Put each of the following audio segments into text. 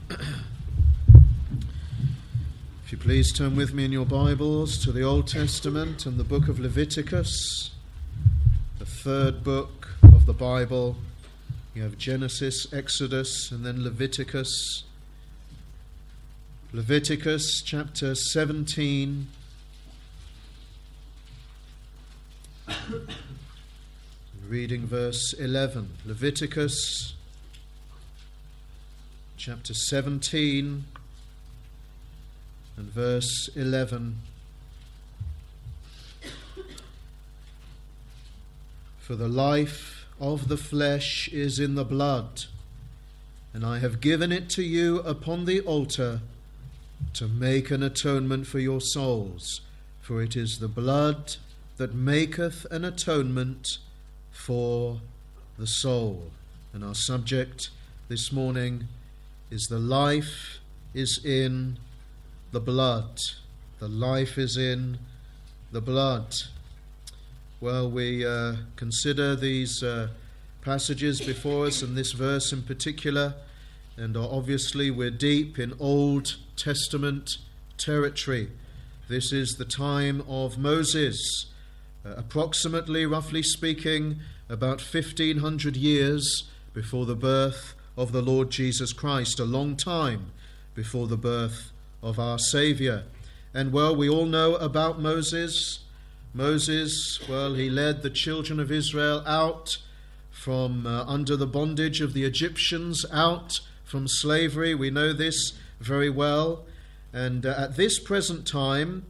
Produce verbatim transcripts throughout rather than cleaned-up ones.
If you please turn with me in your Bibles to the Old Testament and the book of Leviticus, the third book of the Bible. You have Genesis, Exodus, and then Leviticus. Leviticus chapter seventeen. Reading verse eleven. Leviticus chapter seventeen and verse eleven. For the life of the flesh is in the blood, and I have given it to you upon the altar to make an atonement for your souls. For it is the blood that maketh an atonement for the soul. And our subject this morning is the life is in the blood. The life is in the blood. Well, we uh, consider these uh, passages before us, and this verse in particular, and obviously we're deep in Old Testament territory. This is the time of Moses, uh, approximately, roughly speaking, about fifteen hundred years before the birth of the Lord Jesus Christ, a long time before the birth of our Saviour. And well, we all know about Moses. Moses, well, he led the children of Israel out from uh, under the bondage of the Egyptians, out from slavery. We know this very well. And uh, at this present time,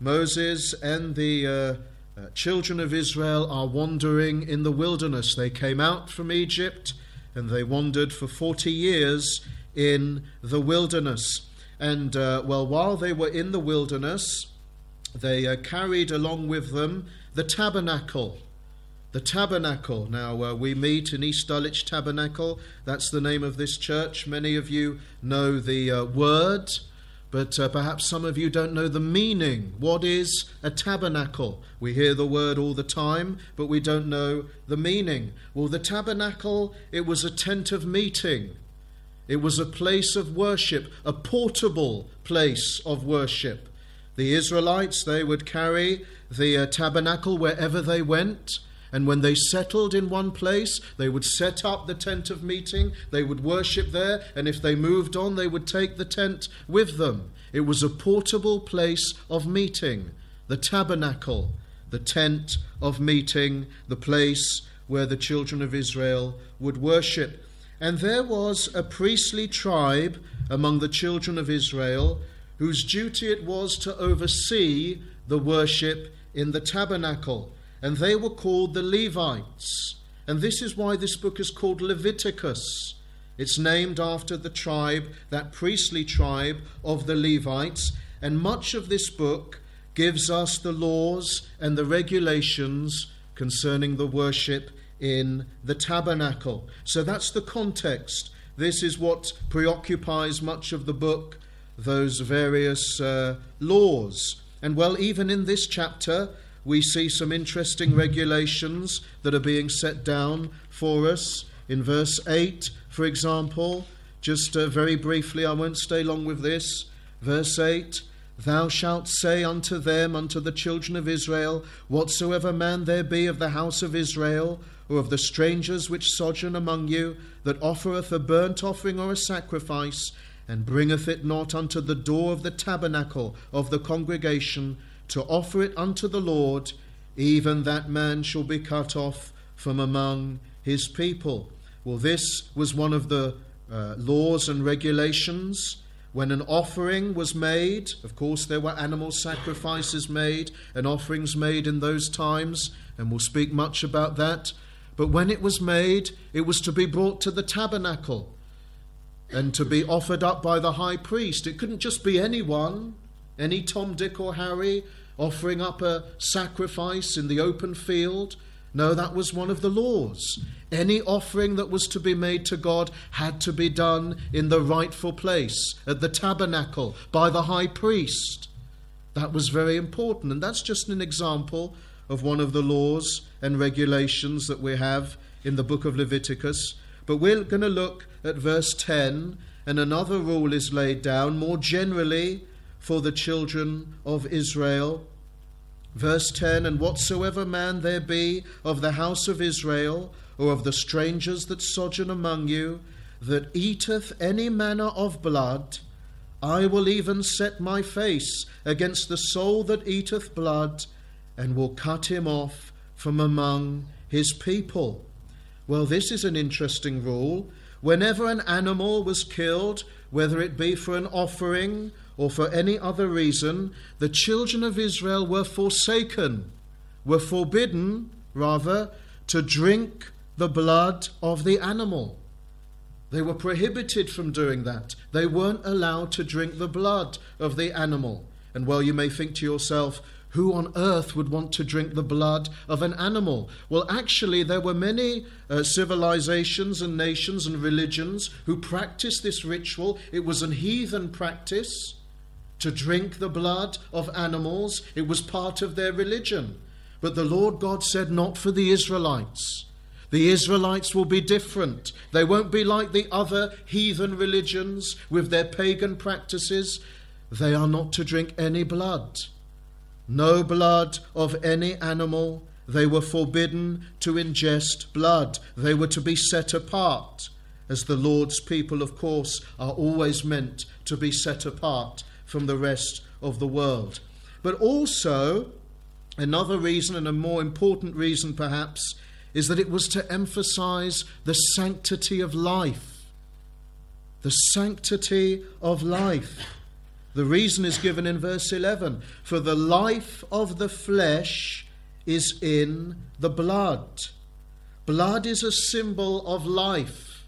Moses and the uh, uh, children of Israel are wandering in the wilderness. They came out from Egypt and they wandered for forty years in the wilderness. And, uh, well, while they were in the wilderness, they uh, carried along with them the tabernacle. The tabernacle. Now, uh, we meet in East Dulwich Tabernacle. That's the name of this church. Many of you know the uh, word, but uh, perhaps some of you don't know the meaning. What is a tabernacle? We hear the word all the time, but we don't know the meaning. Well, the tabernacle, it was a tent of meeting. It was a place of worship, a portable place of worship. The Israelites, they would carry the uh, tabernacle wherever they went. And when they settled in one place, they would set up the tent of meeting. They would worship there. And if they moved on, they would take the tent with them. It was a portable place of meeting. The tabernacle, the tent of meeting, the place where the children of Israel would worship. And there was a priestly tribe among the children of Israel whose duty it was to oversee the worship in the tabernacle. And they were called the Levites. And this is why this book is called Leviticus. It's named after the tribe, that priestly tribe of the Levites. And much of this book gives us the laws and the regulations concerning the worship in the tabernacle. So that's the context. This is what preoccupies much of the book, those various uh, laws. And well, even in this chapter, we see some interesting regulations that are being set down for us. In verse eight, for example, just uh, very briefly, I won't stay long with this. Verse eight, thou shalt say unto them, unto the children of Israel, whatsoever man there be of the house of Israel, or of the strangers which sojourn among you, that offereth a burnt offering or a sacrifice, and bringeth it not unto the door of the tabernacle of the congregation, to offer it unto the Lord, even that man shall be cut off from among his people. Well, this was one of the uh, laws and regulations. When an offering was made, of course there were animal sacrifices made and offerings made in those times, and we'll speak much about that. But when it was made, it was to be brought to the tabernacle and to be offered up by the high priest. It couldn't just be anyone, any Tom, Dick or Harry offering up a sacrifice in the open field. No, that was one of the laws. Any offering that was to be made to God had to be done in the rightful place, at the tabernacle, by the high priest. That was very important, and that's just an example of one of the laws and regulations that we have in the book of Leviticus. But we're going to look at verse ten and another rule is laid down more generally for the children of Israel. Verse ten, and whatsoever man there be of the house of Israel, or of the strangers that sojourn among you, that eateth any manner of blood, I will even set my face against the soul that eateth blood, and will cut him off from among his people. Well, this is an interesting rule. Whenever an animal was killed, whether it be for an offering or for any other reason, the children of Israel were forsaken, were forbidden, rather, to drink the blood of the animal. They were prohibited from doing that. They weren't allowed to drink the blood of the animal. And well, you may think to yourself, who on earth would want to drink the blood of an animal? Well, actually, there were many uh, civilizations and nations and religions who practiced this ritual. It was an heathen practice to drink the blood of animals. It was part of their religion. But the Lord God said, not for the Israelites. The Israelites will be different. They won't be like the other heathen religions with their pagan practices. They are not to drink any blood. No blood of any animal. They were forbidden to ingest blood. They were to be set apart, as the Lord's people, of course, are always meant to be set apart from the rest of the world. But also, another reason, and a more important reason perhaps, is that it was to emphasize the sanctity of life. The sanctity of life. The reason is given in verse eleven. For the life of the flesh is in the blood. Blood is a symbol of life,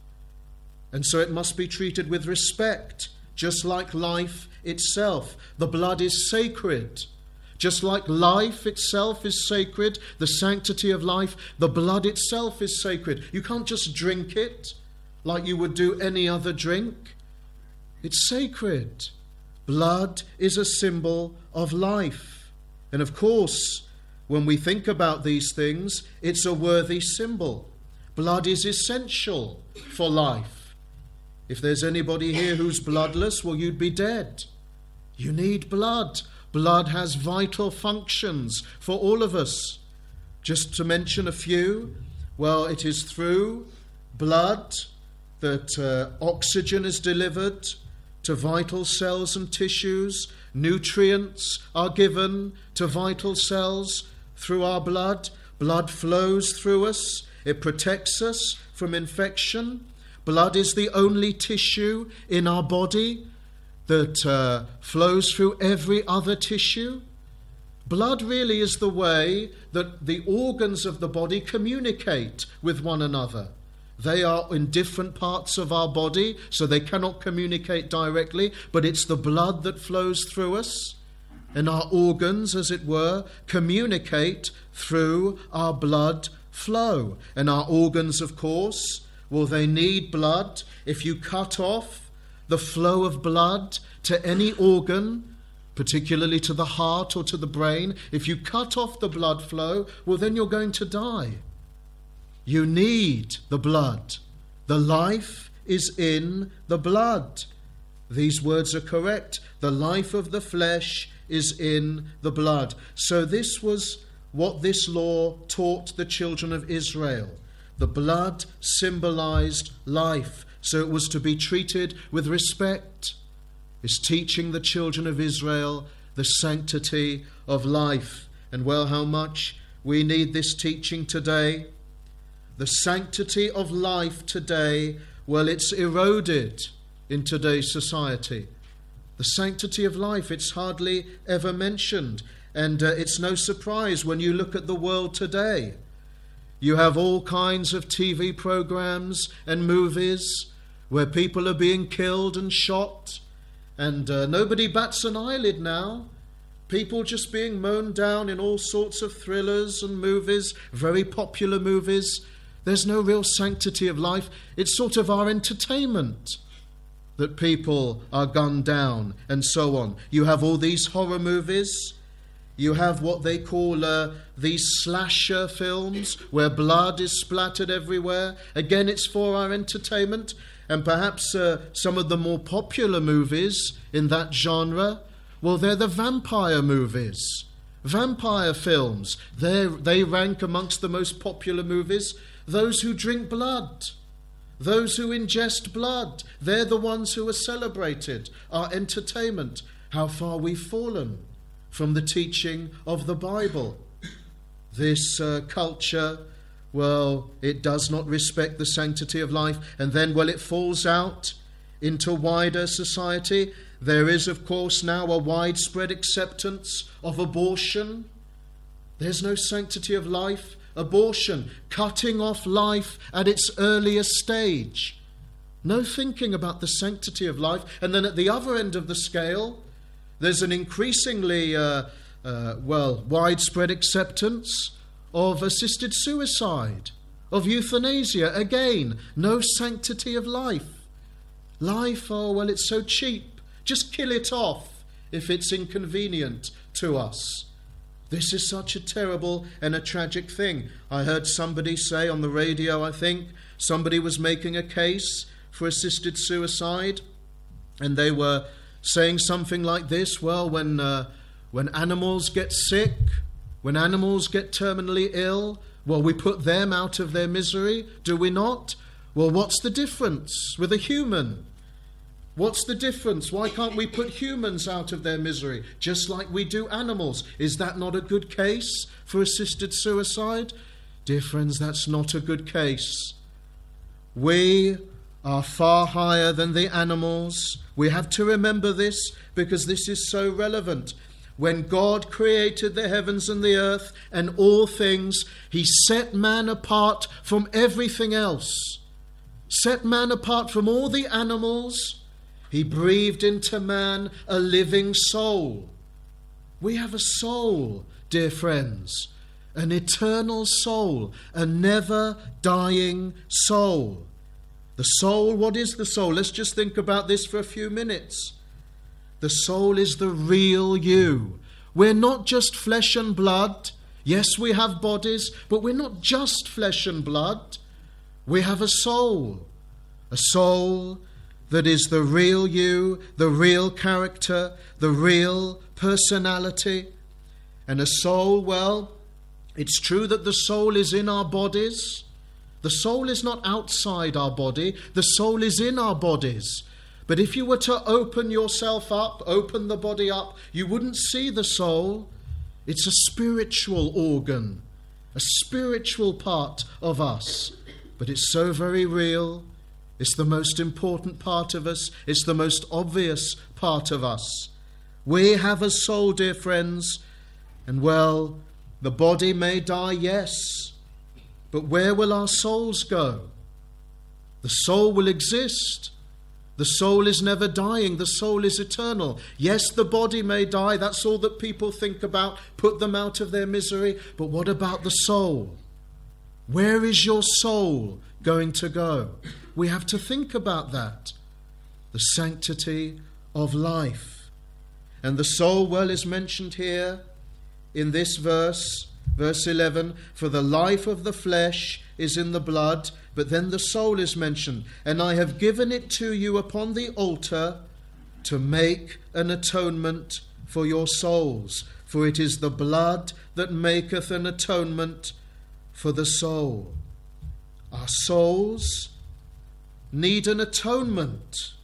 and so it must be treated with respect, just like life itself. The blood is sacred. Just like life itself is sacred, the sanctity of life, the blood itself is sacred. You can't just drink it like you would do any other drink. It's sacred. Blood is a symbol of life. And of course, when we think about these things, it's a worthy symbol. Blood is essential for life. If there's anybody here who's bloodless, well, you'd be dead. You need blood. Blood has vital functions for all of us. Just to mention a few, well, it is through blood that uh, oxygen is delivered to vital cells and tissues. Nutrients are given to vital cells through our blood. Blood flows through us. It protects us from infection. Blood is the only tissue in our body that uh, flows through every other tissue. Blood really is the way that the organs of the body communicate with one another. They are in different parts of our body, so they cannot communicate directly, but it's the blood that flows through us, and our organs, as it were, communicate through our blood flow. And our organs, of course, well, they need blood. If you cut off the flow of blood to any organ, particularly to the heart or to the brain, if you cut off the blood flow, well, then you're going to die. You need the blood. The life is in the blood. These words are correct. The life of the flesh is in the blood. So this was what this law taught the children of Israel. The blood symbolized life, so it was to be treated with respect. It's teaching the children of Israel the sanctity of life. And well, how much we need this teaching today. The sanctity of life today, well, it's eroded in today's society. The sanctity of life, it's hardly ever mentioned. And uh, it's no surprise when you look at the world today. You have all kinds of T V programs and movies where people are being killed and shot, and uh, nobody bats an eyelid now. People just being mown down in all sorts of thrillers and movies, very popular movies. There's no real sanctity of life. It's sort of our entertainment that people are gunned down and so on. You have all these horror movies. You have what they call uh, these slasher films where blood is splattered everywhere. Again, it's for our entertainment. And perhaps uh, some of the more popular movies in that genre, well, they're the vampire movies. Vampire films, They're, they rank amongst the most popular movies. Those who drink blood, those who ingest blood, they're the ones who are celebrated. Our entertainment, how far we've fallen from the teaching of the Bible. This uh, culture, well, it does not respect the sanctity of life. And then, well, it falls out into wider society. There is, of course, now a widespread acceptance of abortion. There's no sanctity of life. Abortion, cutting off life at its earliest stage. No thinking about the sanctity of life. And then at the other end of the scale, there's an increasingly, uh, uh, well, widespread acceptance of assisted suicide, of euthanasia. Again, no sanctity of life. Life, oh, well, it's so cheap. Just kill it off if it's inconvenient to us. This is such a terrible and a tragic thing. I heard somebody say on the radio, I think, somebody was making a case for assisted suicide, and they were saying something like this: well, when uh, when animals get sick, when animals get terminally ill, well, we put them out of their misery, do we not? Well, what's the difference with a human? What's the difference? Why can't we put humans out of their misery, just like we do animals? Is that not a good case for assisted suicide? Dear friends, that's not a good case. We are far higher than the animals. We have to remember this because this is so relevant. When God created the heavens and the earth and all things, he set man apart from everything else. Set man apart from all the animals. He breathed into man a living soul. We have a soul, dear friends, an eternal soul, a never-dying soul. The soul, what is the soul? Let's just think about this for a few minutes. The soul is the real you. We're not just flesh and blood. Yes, we have bodies, but we're not just flesh and blood. We have a soul, a soul that is the real you, the real character, the real personality. And a soul, well, it's true that the soul is in our bodies. The soul is not outside our body. The soul is in our bodies. But if you were to open yourself up, open the body up, you wouldn't see the soul. It's a spiritual organ, a spiritual part of us. But it's so very real. It's the most important part of us. It's the most obvious part of us. We have a soul, dear friends, and well, the body may die, yes, but where will our souls go? The soul will exist. The soul is never dying. The soul is eternal. Yes, the body may die. That's all that people think about. Put them out of their misery. But what about the soul? Where is your soul going to go? We have to think about that. The sanctity of life. And the soul, well, is mentioned here in this verse, verse eleven. For the life of the flesh is in the blood, but then the soul is mentioned. And I have given it to you upon the altar to make an atonement for your souls. For it is the blood that maketh an atonement for the soul. Our souls need an atonement.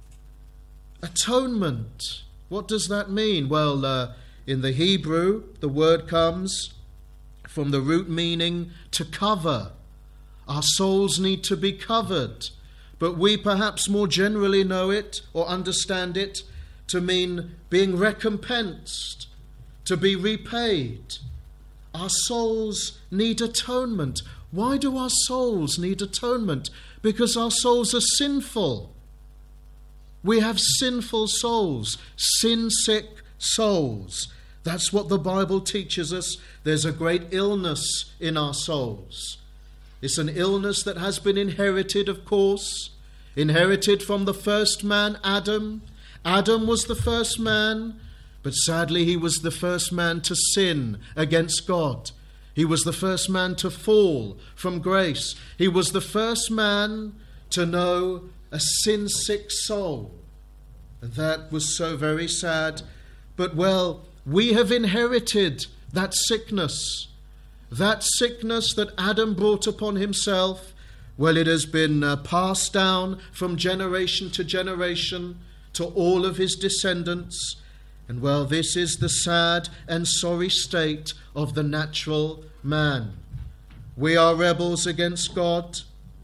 Atonement. What does that mean? Well, uh, in the Hebrew, the word comes from the root meaning to cover. Our souls need to be covered. But we perhaps more generally know it or understand it to mean being recompensed, to be repaid. Our souls need atonement. Why do our souls need atonement? Because our souls are sinful. We have sinful souls, sin-sick souls. That's what the Bible teaches us. There's a great illness in our souls. It's an illness that has been inherited, of course, inherited from the first man, Adam. Adam was the first man, but sadly he was the first man to sin against God. He was the first man to fall from grace. He was the first man to know a sin-sick soul. And that was so very sad. But, well, we have inherited that sickness. That sickness that Adam brought upon himself. Well, it has been uh, passed down from generation to generation to all of his descendants. And, well, this is the sad and sorry state of the natural man. We are rebels against God.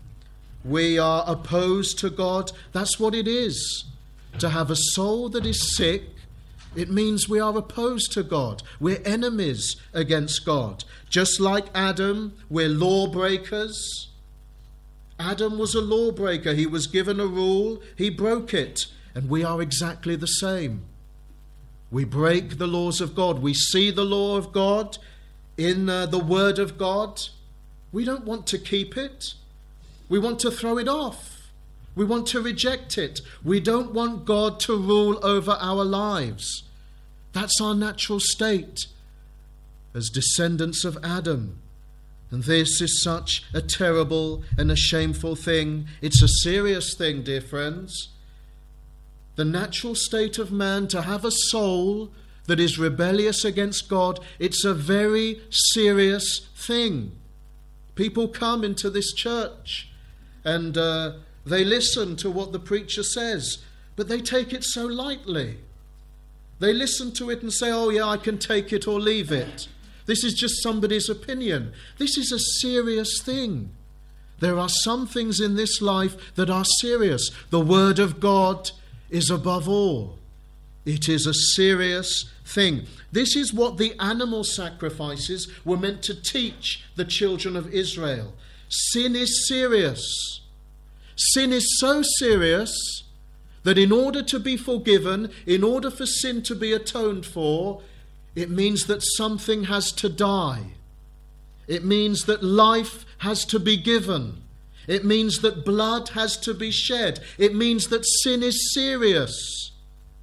We are opposed to God. That's what it is. To have a soul that is sick, it means we are opposed to God. We're enemies against God. Just like Adam, we're lawbreakers. Adam was a lawbreaker. He was given a rule. He broke it. And we are exactly the same. We break the laws of God. We see the law of God in uh, the Word of God. We don't want to keep it. We want to throw it off. We want to reject it. We don't want God to rule over our lives. That's our natural state as descendants of Adam. And this is such a terrible and a shameful thing. It's a serious thing, dear friends. The natural state of man, to have a soul that is rebellious against God, it's a very serious thing. People come into this church and uh, they listen to what the preacher says, but they take it so lightly. They listen to it and say, oh yeah, I can take it or leave it. This is just somebody's opinion. This is a serious thing. There are some things in this life that are serious. The Word of God is above all. It is a serious thing. This is what the animal sacrifices were meant to teach the children of Israel. Sin is serious. Sin is so serious that in order to be forgiven, in order for sin to be atoned for, it means that something has to die. It means that life has to be given. It means that blood has to be shed. It means that sin is serious.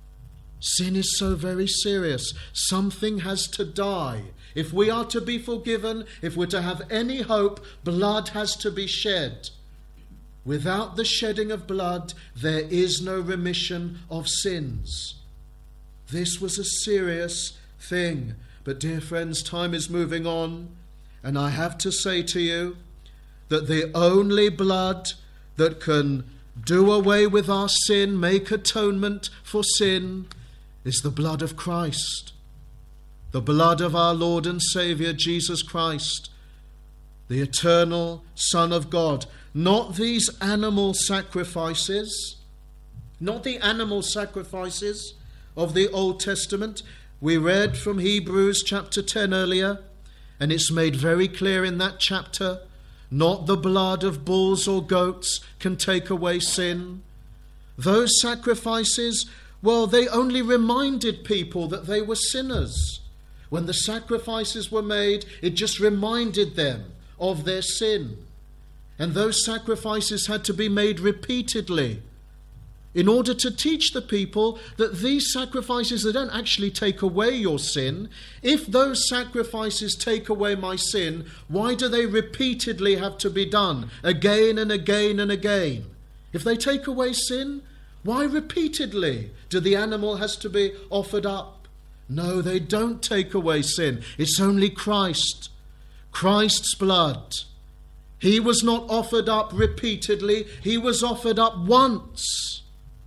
Sin is so very serious. Something has to die. If we are to be forgiven, if we're to have any hope, blood has to be shed. Without the shedding of blood, there is no remission of sins. This was a serious thing. But dear friends, time is moving on, and I have to say to you that the only blood that can do away with our sin, make atonement for sin, is the blood of Christ. The blood of our Lord and Saviour Jesus Christ, the eternal Son of God. Not these animal sacrifices, not the animal sacrifices of the Old Testament. We read from Hebrews chapter ten earlier, and it's made very clear in that chapter, not the blood of bulls or goats can take away sin. Those sacrifices, well, they only reminded people that they were sinners. When the sacrifices were made, it just reminded them of their sin. And those sacrifices had to be made repeatedly in order to teach the people that these sacrifices, they don't actually take away your sin. If those sacrifices take away my sin, why do they repeatedly have to be done again and again and again? If they take away sin, why repeatedly do the animal has to be offered up? No, they don't take away sin. It's only Christ. Christ's blood. He was not offered up repeatedly. He was offered up once.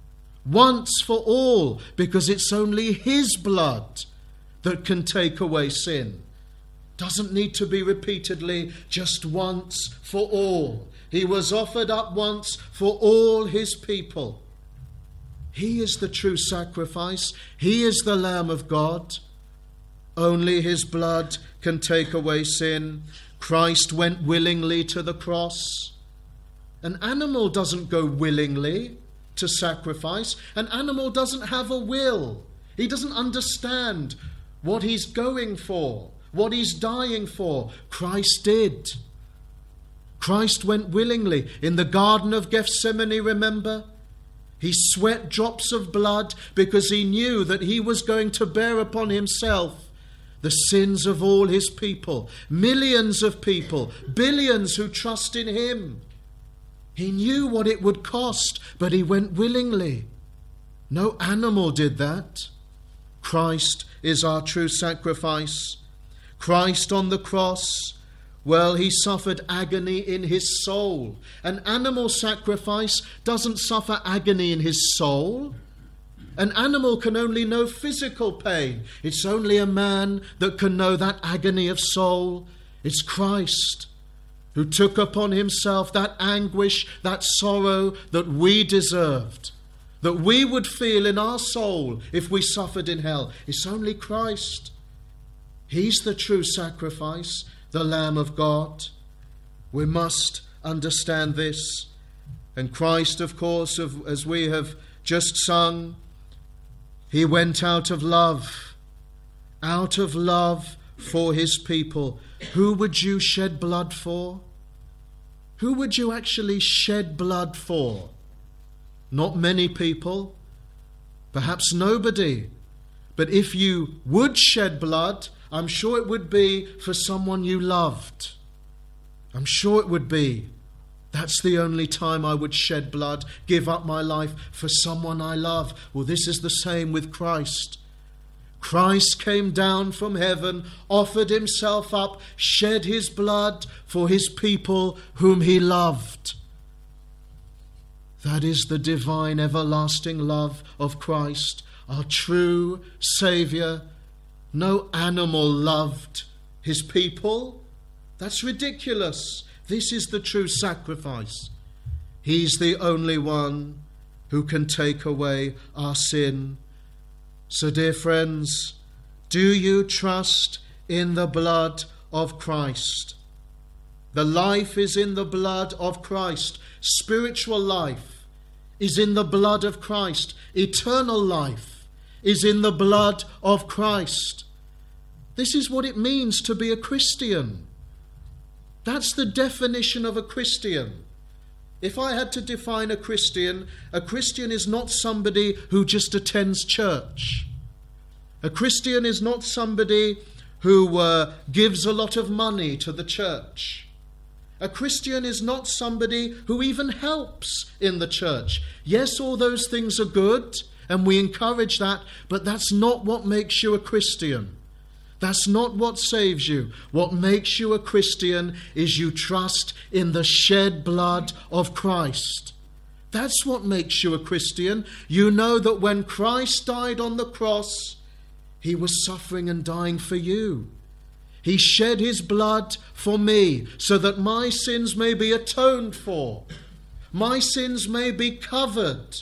Once for all, because it's only His blood that can take away sin. Doesn't need to be repeatedly, just once for all. He was offered up once for all His people. He is the true sacrifice. He is the Lamb of God. Only His blood can take away sin. Christ went willingly to the cross. An animal doesn't go willingly to sacrifice. An animal doesn't have a will. He doesn't understand what he's going for, what he's dying for. Christ did. Christ went willingly. In the Garden of Gethsemane, remember? He sweat drops of blood because he knew that he was going to bear upon himself the sins of all his people, millions of people, billions who trust in him. He knew what it would cost, but he went willingly. No animal did that. Christ is our true sacrifice. Christ on the cross, well, he suffered agony in his soul. An animal sacrifice doesn't suffer agony in his soul. An animal can only know physical pain. It's only a man that can know that agony of soul. It's Christ who took upon himself that anguish, that sorrow that we deserved, that we would feel in our soul if we suffered in hell. It's only Christ. He's the true sacrifice, the Lamb of God. We must understand this. And Christ, of course, as we have just sung, he went out of love, out of love for his people. Who would you shed blood for? Who would you actually shed blood for? Not many people, perhaps nobody. But if you would shed blood, I'm sure it would be for someone you loved. I'm sure it would be. That's the only time I would shed blood, give up my life for someone I love. Well, this is the same with Christ. Christ came down from heaven, offered himself up, shed his blood for his people whom he loved. That is the divine everlasting love of Christ, our true Saviour. No animal loved his people. That's ridiculous. This is the true sacrifice. He's the only one who can take away our sin. So, dear friends, do you trust in the blood of Christ? The life is in the blood of Christ. Spiritual life is in the blood of Christ. Eternal life is in the blood of Christ. This is what it means to be a Christian. That's the definition of a Christian. If I had to define a Christian, a Christian is not somebody who just attends church. A Christian is not somebody who uh, gives a lot of money to the church. A Christian is not somebody who even helps in the church. Yes, all those things are good, and we encourage that, but that's not what makes you a Christian. That's not what saves you. What makes you a Christian is you trust in the shed blood of Christ. That's what makes you a Christian. You know that when Christ died on the cross, he was suffering and dying for you. He shed his blood for me so that my sins may be atoned for. My sins may be covered.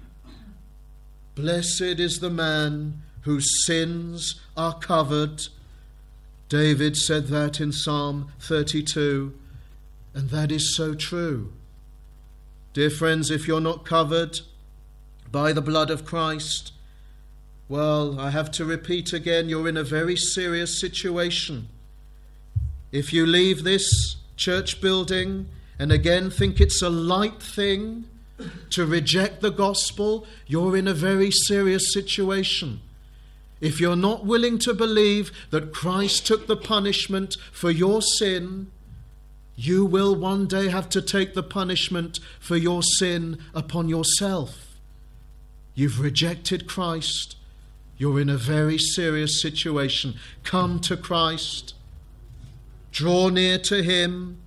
Blessed is the man whose sins are covered. David said that in Psalm thirty-two, and that is so true. Dear friends, if you're not covered by the blood of Christ, well, I have to repeat again, you're in a very serious situation. If you leave this church building and again think it's a light thing to reject the gospel, you're in a very serious situation. If you're not willing to believe that Christ took the punishment for your sin, you will one day have to take the punishment for your sin upon yourself. You've rejected Christ. You're in a very serious situation. Come to Christ. Draw near to him.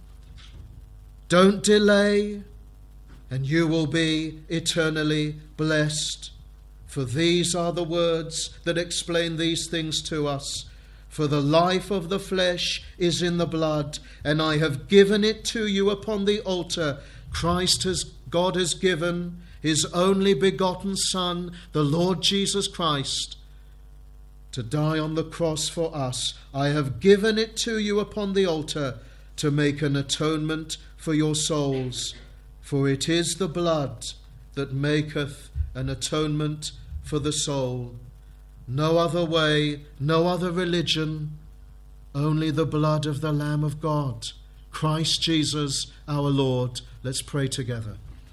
Don't delay, and you will be eternally blessed. For these are the words that explain these things to us. For the life of the flesh is in the blood, and I have given it to you upon the altar. Christ has, God has given his only begotten Son, the Lord Jesus Christ, to die on the cross for us. I have given it to you upon the altar to make an atonement for your souls. For it is the blood that maketh an atonement for the soul. No other way, no other religion, only the blood of the Lamb of God, Christ Jesus our Lord. Let's pray together.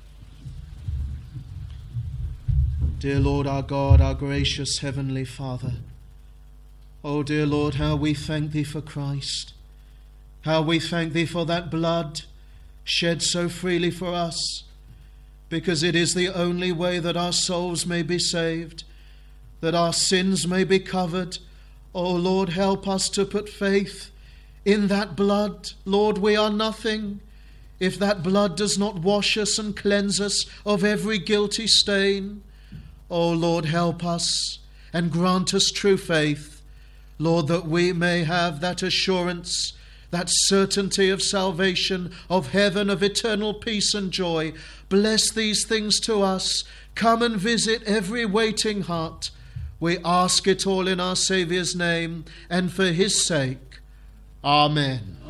Dear Lord, our God, our gracious Heavenly Father, oh dear Lord, how we thank thee for Christ, how we thank thee for that blood shed so freely for us, because it is the only way that our souls may be saved, that our sins may be covered. O Lord, help us to put faith in that blood. Lord, we are nothing if that blood does not wash us and cleanse us of every guilty stain. O Lord, help us and grant us true faith, Lord, that we may have that assurance, that certainty of salvation, of heaven, of eternal peace and joy. Bless these things to us. Come and visit every waiting heart. We ask it all in our Saviour's name and for his sake. Amen.